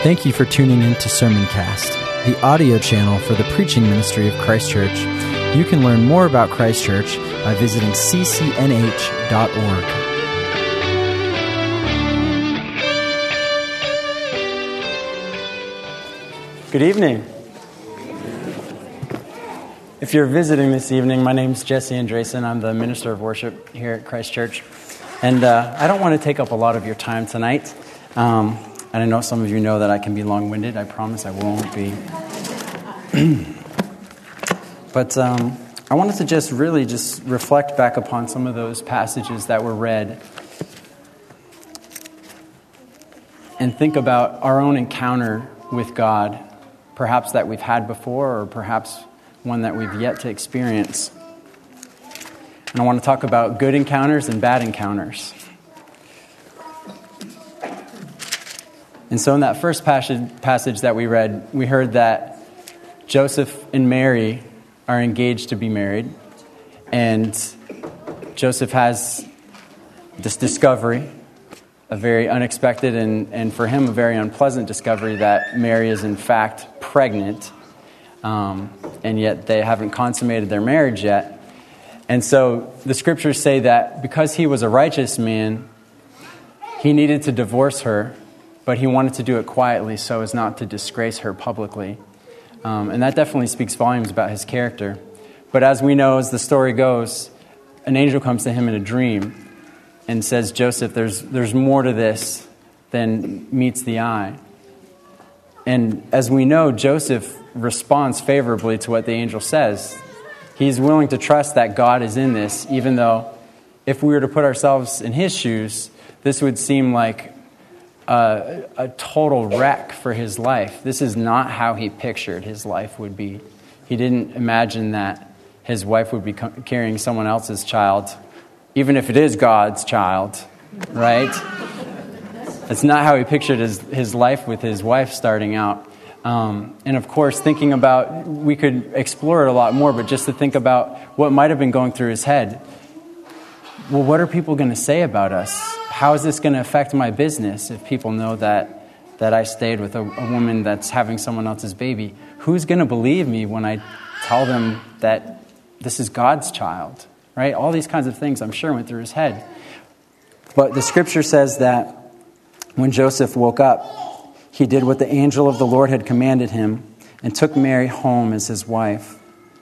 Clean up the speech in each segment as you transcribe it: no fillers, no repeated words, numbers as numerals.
Thank you for tuning in to Sermoncast, the audio channel for the preaching ministry of Christ Church. You can learn more about Christ Church by visiting ccnh.org. Good evening. If you're visiting this evening, my name's Jesse Andresen. I'm the minister of worship here at Christ Church. And I don't want to take up a lot of your time tonight. And I know some of you know that I can be long-winded. I promise I won't be. But I wanted to just reflect back upon some of those passages that were read and think about our own encounter with God, perhaps that we've had before or perhaps one that we've yet to experience. And I want to talk about good encounters and bad encounters. And so in that first passage that we read, we heard that Joseph and Mary are engaged to be married. And Joseph has this discovery, a very unexpected and for him a very unpleasant discovery that Mary is in fact pregnant. And yet they haven't consummated their marriage yet. And so the scriptures say that because he was a righteous man, he needed to divorce her, but he wanted to do it quietly so as not to disgrace her publicly. And that definitely speaks volumes about his character. But as we know, as the story goes, an angel comes to him in a dream and says, Joseph, there's more to this than meets the eye. And as we know, Joseph responds favorably to what the angel says. He's willing to trust that God is in this, even though if we were to put ourselves in his shoes, this would seem like a total wreck for his life. This is not how he pictured his life would be. He didn't imagine that his wife would be carrying someone else's child, even if it is God's child, right? That's not how he pictured his life with his wife starting out. And of course, thinking about, we could explore it a lot more, but just to think about what might have been going through his head. Well, what are people going to say about us? How is this going to affect my business if people know that I stayed with a woman that's having someone else's baby? Who's going to believe me when I tell them that this is God's child? Right? All these kinds of things I'm sure went through his head. But the scripture says that when Joseph woke up, he did what the angel of the Lord had commanded him and took Mary home as his wife.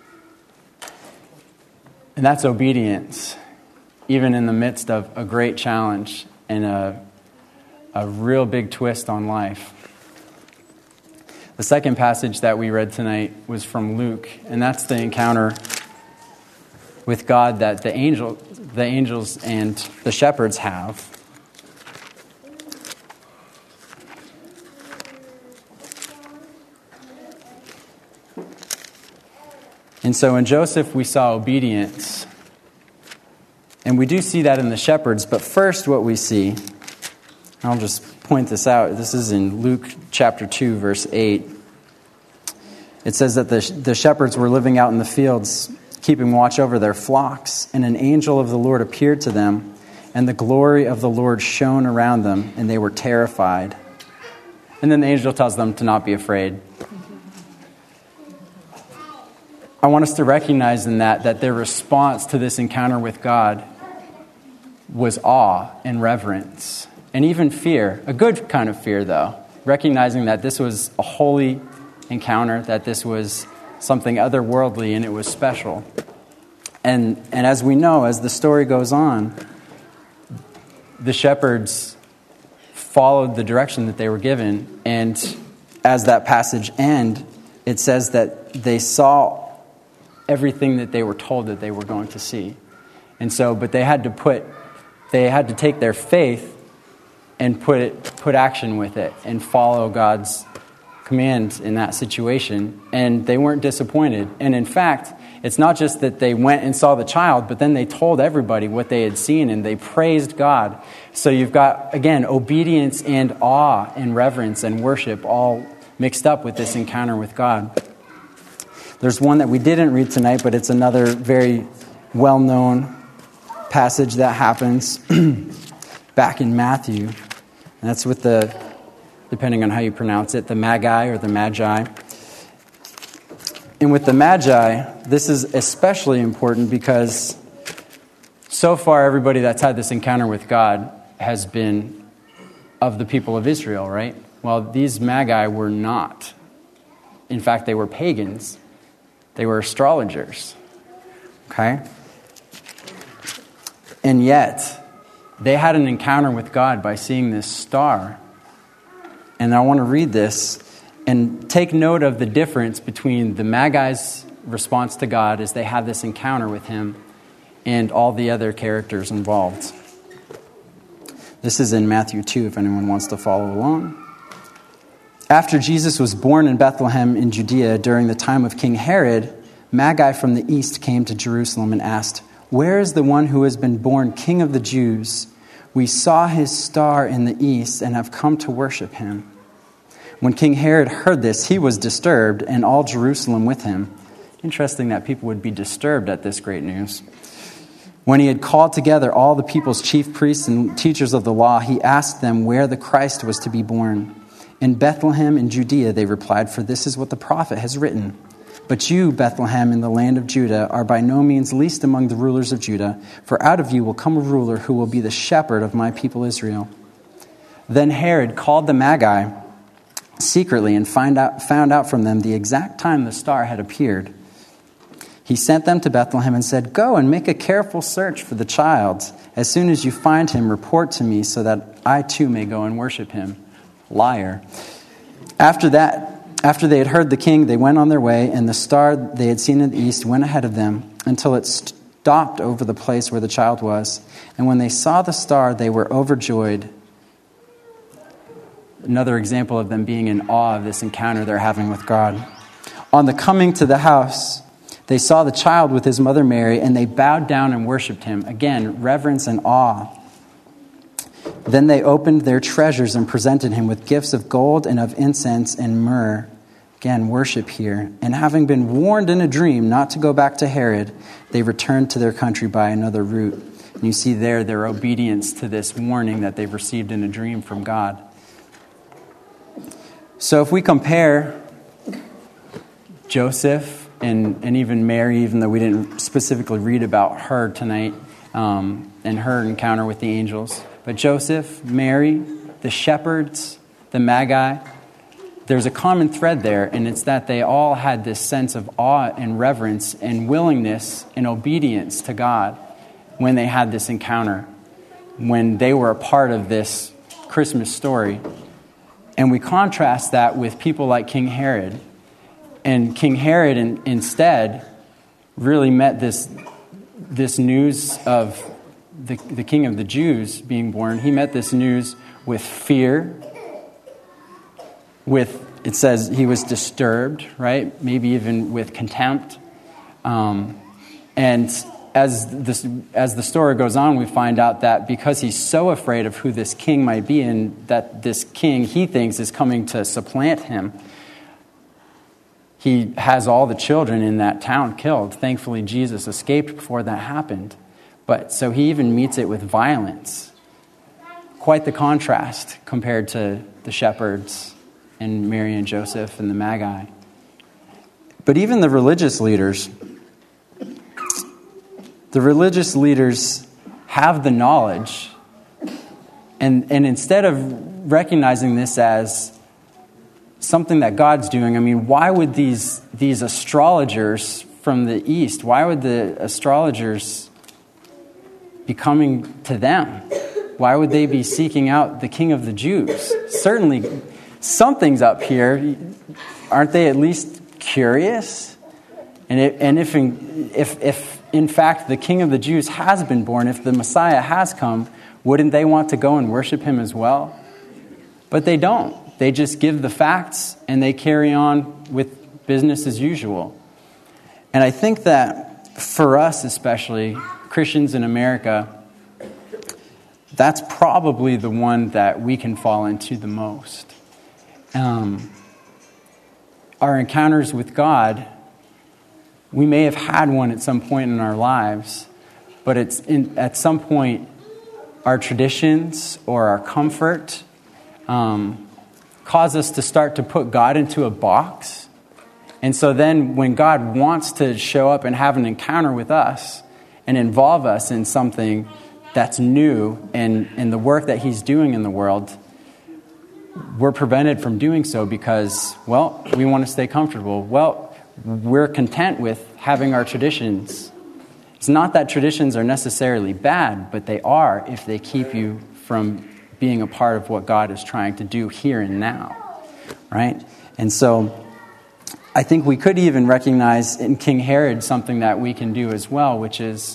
And that's obedience, even in the midst of a great challenge and a real big twist on life. The second passage that we read tonight was from Luke, and that's the encounter with God that the angels and the shepherds have. And so in Joseph, we saw obedience. And we do see that in the shepherds. But first what we see, I'll just point this out. This is in Luke chapter 2, verse 8. It says that the shepherds were living out in the fields, keeping watch over their flocks. And an angel of the Lord appeared to them, and the glory of the Lord shone around them, and they were terrified. And then the angel tells them to not be afraid. I want us to recognize in that their response to this encounter with God was awe and reverence and even fear, a good kind of fear though, recognizing that this was a holy encounter, that this was something otherworldly and it was special. And as we know, as the story goes on, the shepherds followed the direction that they were given, and as that passage ends, it says that they saw everything that they were told that they were going to see. And so, but they had to take their faith and put action with it and follow God's commands in that situation. And they weren't disappointed. And in fact, it's not just that they went and saw the child, but then they told everybody what they had seen and they praised God. So you've got, again, obedience and awe and reverence and worship all mixed up with this encounter with God. There's one that we didn't read tonight, but it's another very well-known passage that happens back in Matthew. And that's with the depending on how you pronounce it, the Magi or the Magi. And with the Magi, this is especially important because so far everybody that's had this encounter with God has been of the people of Israel, right? Well, these Magi were not. In fact, they were pagans. They were astrologers. Okay? And yet, they had an encounter with God by seeing this star. And I want to read this and take note of the difference between the Magi's response to God as they have this encounter with him and all the other characters involved. This is in Matthew 2, if anyone wants to follow along. After Jesus was born in Bethlehem in Judea during the time of King Herod, Magi from the east came to Jerusalem and asked, "Where is the one who has been born King of the Jews? We saw his star in the east and have come to worship him." When King Herod heard this, he was disturbed, and all Jerusalem with him. Interesting that people would be disturbed at this great news. When he had called together all the people's chief priests and teachers of the law, he asked them where the Christ was to be born. "In Bethlehem in Judea," they replied, "for this is what the prophet has written. But you, Bethlehem, in the land of Judah, are by no means least among the rulers of Judah, for out of you will come a ruler who will be the shepherd of my people Israel." Then Herod called the Magi secretly and found out from them the exact time the star had appeared. He sent them to Bethlehem and said, "Go and make a careful search for the child. As soon as you find him, report to me so that I too may go and worship him." Liar. After they had heard the king, they went on their way, and the star they had seen in the east went ahead of them until it stopped over the place where the child was. And when they saw the star, they were overjoyed. Another example of them being in awe of this encounter they're having with God. On the coming to the house, they saw the child with his mother Mary, and they bowed down and worshipped him. Again, reverence and awe. Then they opened their treasures and presented him with gifts of gold and of incense and myrrh. Again, worship here. And having been warned in a dream not to go back to Herod, they returned to their country by another route. And you see there their obedience to this warning that they've received in a dream from God. So if we compare Joseph and even Mary, even though we didn't specifically read about her tonight and her encounter with the angels, but Joseph, Mary, the shepherds, the Magi, there's a common thread there, and it's that they all had this sense of awe and reverence and willingness and obedience to God when they had this encounter, when they were a part of this Christmas story. And we contrast that with people like King Herod. And King Herod instead really met this news of the King of the Jews being born. He met this news with fear. It says he was disturbed, right? Maybe even with contempt. And as the story goes on, we find out that because he's so afraid of who this king might be, and that this king he thinks is coming to supplant him, he has all the children in that town killed. Thankfully, Jesus escaped before that happened. But so he even meets it with violence. Quite the contrast compared to the shepherds and Mary and Joseph and the Magi. But even the religious leaders have the knowledge, and instead of recognizing this as something that God's doing, I mean, why would these astrologers from the east, why would the astrologers be coming to them? Why would they be seeking out the King of the Jews? Certainly, something's up here. Aren't they at least curious? And if in fact the King of the Jews has been born, if the Messiah has come, wouldn't they want to go and worship him as well? But they don't. They just give the facts and they carry on with business as usual. And I think that for us, especially Christians in America, that's probably the one that we can fall into the most. Our encounters with God, we may have had one at some point in our lives, but at some point our traditions or our comfort cause us to start to put God into a box. And so then when God wants to show up and have an encounter with us and involve us in something that's new and the work that he's doing in the world, we're prevented from doing so because, well, we want to stay comfortable. Well, we're content with having our traditions. It's not that traditions are necessarily bad, but they are if they keep you from being a part of what God is trying to do here and now, right? And so I think we could even recognize in King Herod something that we can do as well, which is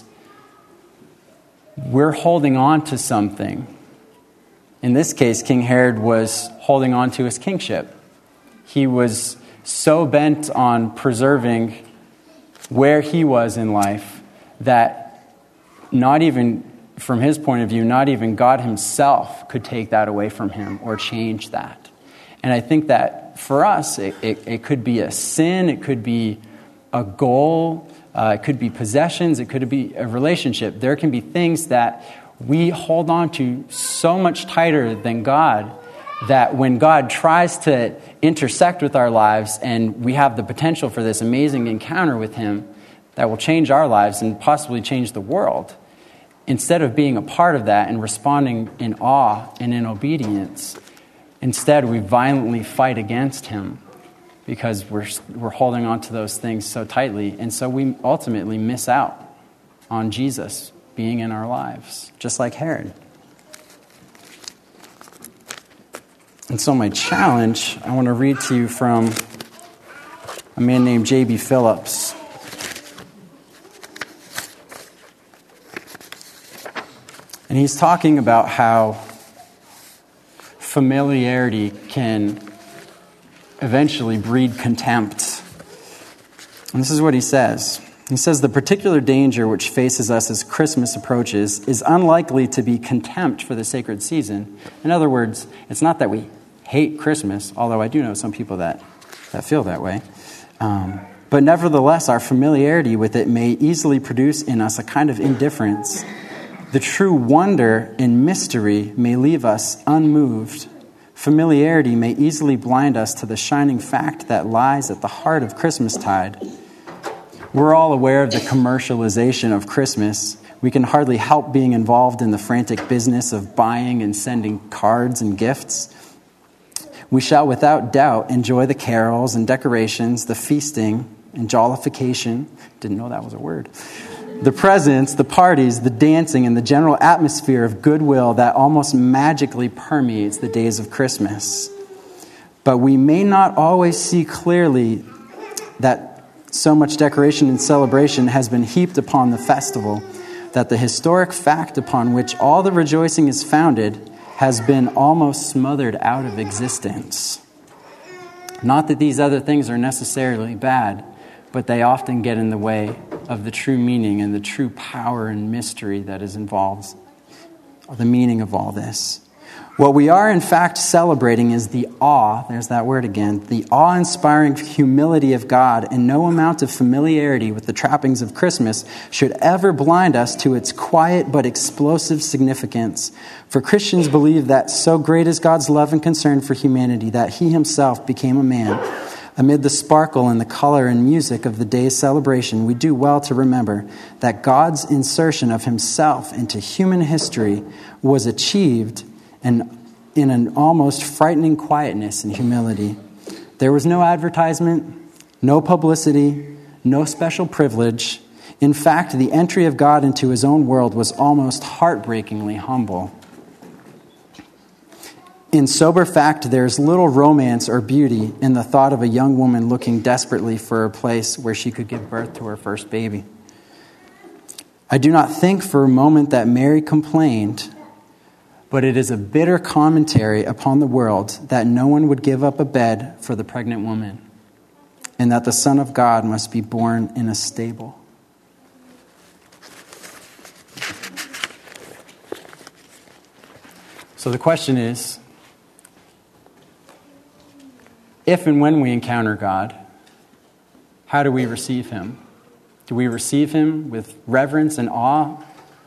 we're holding on to something. In this case, King Herod was holding on to his kingship. He was so bent on preserving where he was in life that not even, from his point of view, not even God himself could take that away from him or change that. And I think that for us, it could be a sin, it could be a goal, it could be possessions, it could be a relationship. There can be things that we hold on to so much tighter than God that when God tries to intersect with our lives and we have the potential for this amazing encounter with him that will change our lives and possibly change the world, instead of being a part of that and responding in awe and in obedience, instead we violently fight against him because we're holding on to those things so tightly. And so we ultimately miss out on Jesus being in our lives, just like Herod. And so my challenge, I want to read to you from a man named J.B. Phillips. And he's talking about how familiarity can eventually breed contempt. And this is what he says. He says, the particular danger which faces us as Christmas approaches is unlikely to be contempt for the sacred season. In other words, it's not that we hate Christmas, although I do know some people that feel that way. But nevertheless, our familiarity with it may easily produce in us a kind of indifference. The true wonder and mystery may leave us unmoved. Familiarity may easily blind us to the shining fact that lies at the heart of Christmastide. We're all aware of the commercialization of Christmas. We can hardly help being involved in the frantic business of buying and sending cards and gifts. We shall without doubt enjoy the carols and decorations, the feasting and jollification. Didn't know that was a word. The presents, the parties, the dancing, and the general atmosphere of goodwill that almost magically permeates the days of Christmas. But we may not always see clearly that so much decoration and celebration has been heaped upon the festival, that the historic fact upon which all the rejoicing is founded has been almost smothered out of existence. Not that these other things are necessarily bad, but they often get in the way of the true meaning and the true power and mystery that is involved, the meaning of all this. What we are in fact celebrating is the awe, there's that word again, the awe-inspiring humility of God, and no amount of familiarity with the trappings of Christmas should ever blind us to its quiet but explosive significance. For Christians believe that so great is God's love and concern for humanity that he himself became a man. Amid the sparkle and the color and music of the day's celebration, we do well to remember that God's insertion of himself into human history was achieved and in an almost frightening quietness and humility. There was no advertisement, no publicity, no special privilege. In fact, the entry of God into his own world was almost heartbreakingly humble. In sober fact, there's little romance or beauty in the thought of a young woman looking desperately for a place where she could give birth to her first baby. I do not think for a moment that Mary complained, but it is a bitter commentary upon the world that no one would give up a bed for the pregnant woman, and that the Son of God must be born in a stable. So the question is, if and when we encounter God, how do we receive him? Do we receive him with reverence and awe,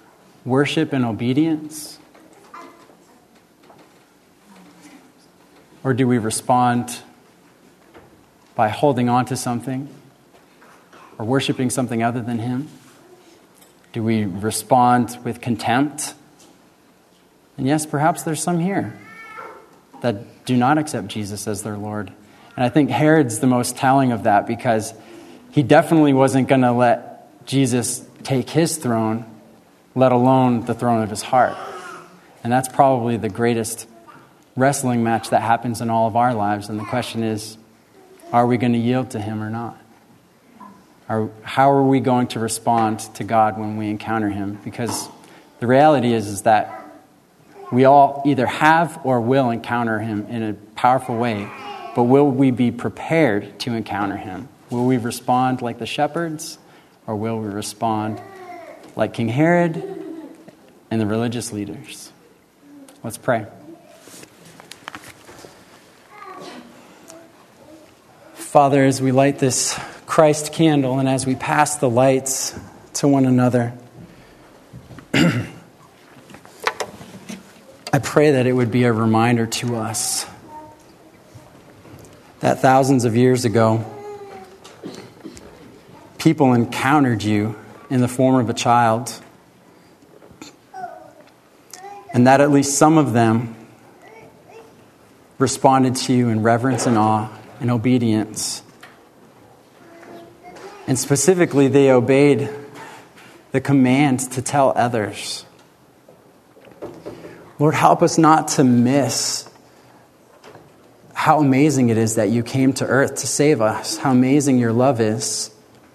worship and obedience? Or do we respond by holding on to something or worshiping something other than him? Do we respond with contempt? And yes, perhaps there's some here that do not accept Jesus as their Lord. And I think Herod's the most telling of that, because he definitely wasn't going to let Jesus take his throne, let alone the throne of his heart. And that's probably the greatest wrestling match that happens in all of our lives. And the question is, are we going to yield to him or not? How are we going to respond to God when we encounter him? Because the reality is that we all either have or will encounter him in a powerful way. But will we be prepared to encounter him? Will we respond like the shepherds, or will we respond like King Herod and the religious leaders? Let's pray. Father, as we light this Christ candle and as we pass the lights to one another, I pray that it would be a reminder to us that thousands of years ago, people encountered you in the form of a child, and that at least some of them responded to you in reverence and awe and obedience. And specifically, they obeyed the command to tell others. Lord, help us not to miss how amazing it is that you came to earth to save us, how amazing your love is.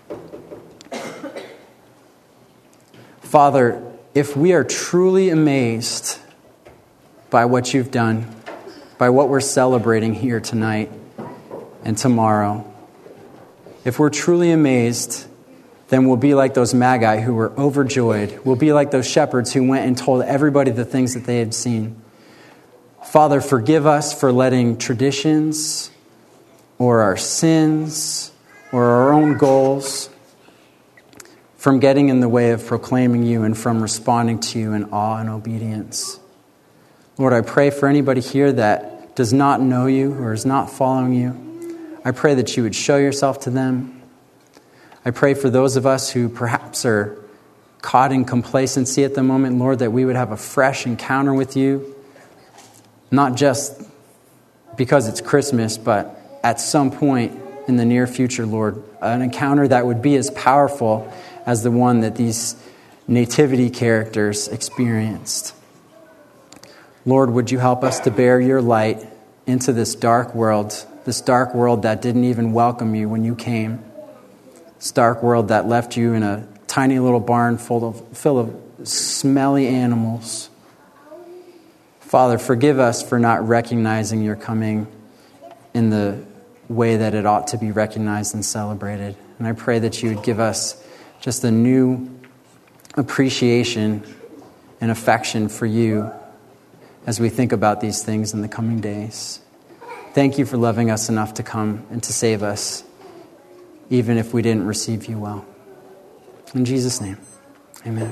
Father, if we are truly amazed by what you've done, by what we're celebrating here tonight and tomorrow, if we're truly amazed, then we'll be like those magi who were overjoyed. We'll be like those shepherds who went and told everybody the things that they had seen. Father, forgive us for letting traditions or our sins or our own goals from getting in the way of proclaiming you and from responding to you in awe and obedience. Lord, I pray for anybody here that does not know you or is not following you. I pray that you would show yourself to them. I pray for those of us who perhaps are caught in complacency at the moment, Lord, that we would have a fresh encounter with you. Not just because it's Christmas, but at some point in the near future, Lord, an encounter that would be as powerful as the one that these nativity characters experienced. Lord, would you help us to bear your light into this dark world that didn't even welcome you when you came, this dark world that left you in a tiny little barn full of smelly animals. Father, forgive us for not recognizing your coming in the way that it ought to be recognized and celebrated. And I pray that you would give us just a new appreciation and affection for you as we think about these things in the coming days. Thank you for loving us enough to come and to save us, even if we didn't receive you well. In Jesus' name, amen.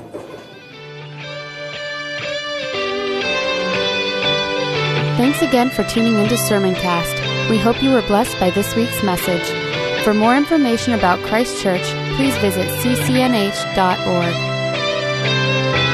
Thanks again for tuning into Sermoncast. We hope you were blessed by this week's message. For more information about Christ Church, please visit ccnh.org.